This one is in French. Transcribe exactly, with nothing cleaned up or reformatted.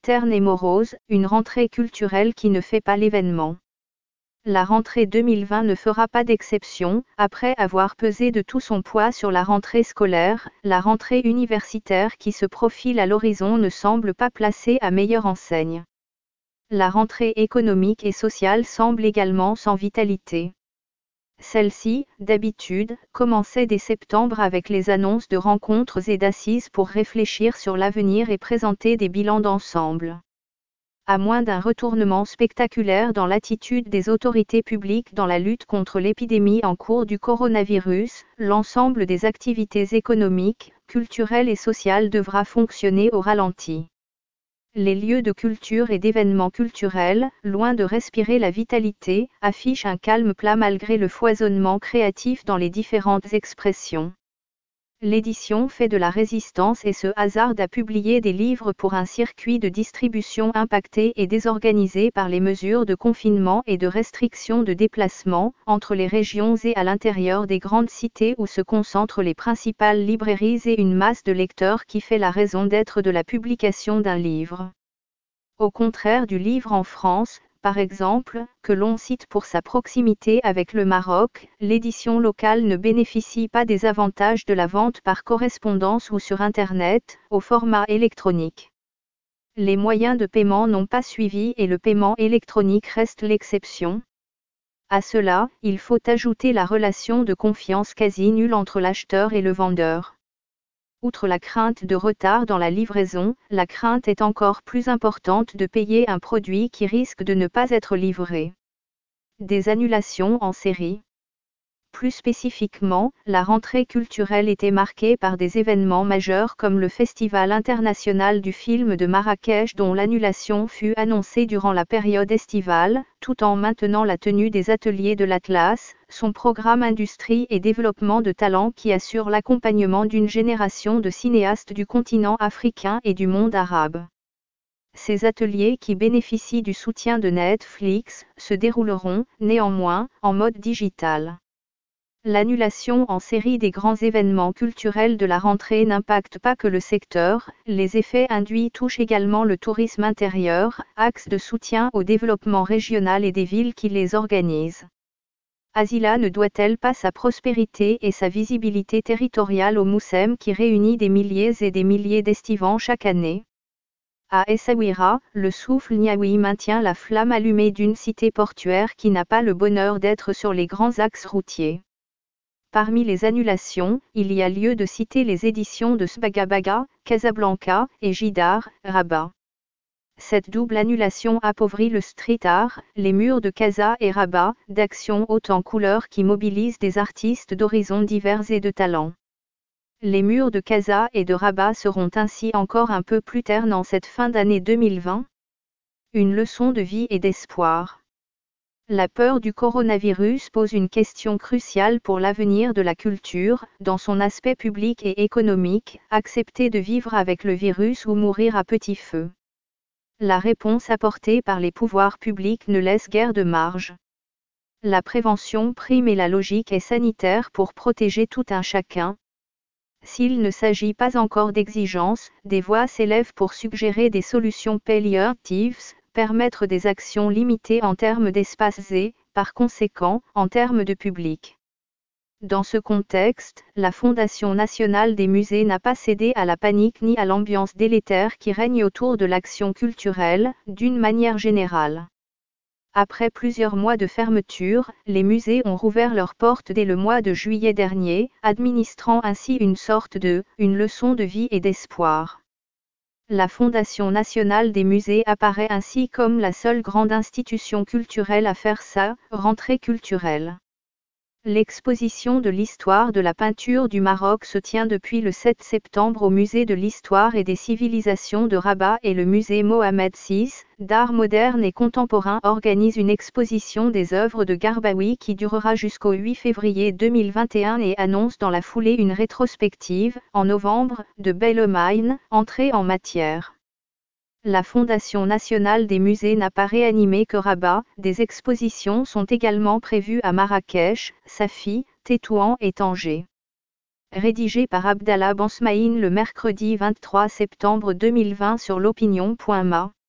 terne et morose, une rentrée culturelle qui ne fait pas l'événement. La rentrée deux mille vingt ne fera pas d'exception, après avoir pesé de tout son poids sur la rentrée scolaire, la rentrée universitaire qui se profile à l'horizon ne semble pas placée à meilleure enseigne. La rentrée économique et sociale semble également sans vitalité. Celle-ci, d'habitude, commençait dès septembre avec les annonces de rencontres et d'assises pour réfléchir sur l'avenir et présenter des bilans d'ensemble. À moins d'un retournement spectaculaire dans l'attitude des autorités publiques dans la lutte contre l'épidémie en cours du coronavirus, l'ensemble des activités économiques, culturelles et sociales devra fonctionner au ralenti. Les lieux de culture et d'événements culturels, loin de respirer la vitalité, affichent un calme plat malgré le foisonnement créatif dans les différentes expressions. L'édition fait de la résistance et se hasarde à publier des livres pour un circuit de distribution impacté et désorganisé par les mesures de confinement et de restriction de déplacement, entre les régions et à l'intérieur des grandes cités où se concentrent les principales librairies et une masse de lecteurs qui fait la raison d'être de la publication d'un livre. Au contraire du livre en France, par exemple, que l'on cite pour sa proximité avec le Maroc, l'édition locale ne bénéficie pas des avantages de la vente par correspondance ou sur Internet, au format électronique. Les moyens de paiement n'ont pas suivi et le paiement électronique reste l'exception. À cela, il faut ajouter la relation de confiance quasi nulle entre l'acheteur et le vendeur. Outre la crainte de retard dans la livraison, la crainte est encore plus importante de payer un produit qui risque de ne pas être livré. Des annulations en série. Plus spécifiquement, la rentrée culturelle était marquée par des événements majeurs comme le Festival international du film de Marrakech dont l'annulation fut annoncée durant la période estivale, tout en maintenant la tenue des ateliers de l'Atlas, son programme industrie et développement de talents qui assure l'accompagnement d'une génération de cinéastes du continent africain et du monde arabe. Ces ateliers qui bénéficient du soutien de Netflix, se dérouleront, néanmoins, en mode digital. L'annulation en série des grands événements culturels de la rentrée n'impacte pas que le secteur, les effets induits touchent également le tourisme intérieur, axe de soutien au développement régional et des villes qui les organisent. Asila ne doit-elle pas sa prospérité et sa visibilité territoriale au Moussem qui réunit des milliers et des milliers d'estivants chaque année? À Essaouira, le souffle Niaoui maintient la flamme allumée d'une cité portuaire qui n'a pas le bonheur d'être sur les grands axes routiers. Parmi les annulations, il y a lieu de citer les éditions de Sbagabaga, Casablanca, et Jidar, Rabat. Cette double annulation appauvrit le street art, les murs de Casa et Rabat, d'actions hautes en couleurs qui mobilisent des artistes d'horizons divers et de talents. Les murs de Casa et de Rabat seront ainsi encore un peu plus ternes en cette fin d'année deux mille vingt. Une leçon de vie et d'espoir. La peur du coronavirus pose une question cruciale pour l'avenir de la culture, dans son aspect public et économique, accepter de vivre avec le virus ou mourir à petit feu. La réponse apportée par les pouvoirs publics ne laisse guère de marge. La prévention prime et la logique est sanitaire pour protéger tout un chacun. S'il ne s'agit pas encore d'exigence, des voix s'élèvent pour suggérer des solutions palliatives, permettre des actions limitées en termes d'espace et, par conséquent, en termes de public. Dans ce contexte, la Fondation nationale des musées n'a pas cédé à la panique ni à l'ambiance délétère qui règne autour de l'action culturelle, d'une manière générale. Après plusieurs mois de fermeture, les musées ont rouvert leurs portes dès le mois de juillet dernier, administrant ainsi une sorte de « une leçon de vie et d'espoir ». La Fondation nationale des musées apparaît ainsi comme la seule grande institution culturelle à faire sa rentrée culturelle. L'exposition de l'histoire de la peinture du Maroc se tient depuis le sept septembre au Musée de l'Histoire et des Civilisations de Rabat et le Musée Mohamed six, d'art moderne et contemporain organise une exposition des œuvres de Garbaoui qui durera jusqu'au huit février deux mille vingt et un et annonce dans la foulée une rétrospective, en novembre, de Bellarmine, entrée en matière. La Fondation nationale des musées n'a pas réanimé que Rabat, des expositions sont également prévues à Marrakech, Safi, Tétouan et Tanger. Rédigé par Abdallah Bansmaïn le mercredi vingt-trois septembre deux mille vingt sur l'opinion point ma.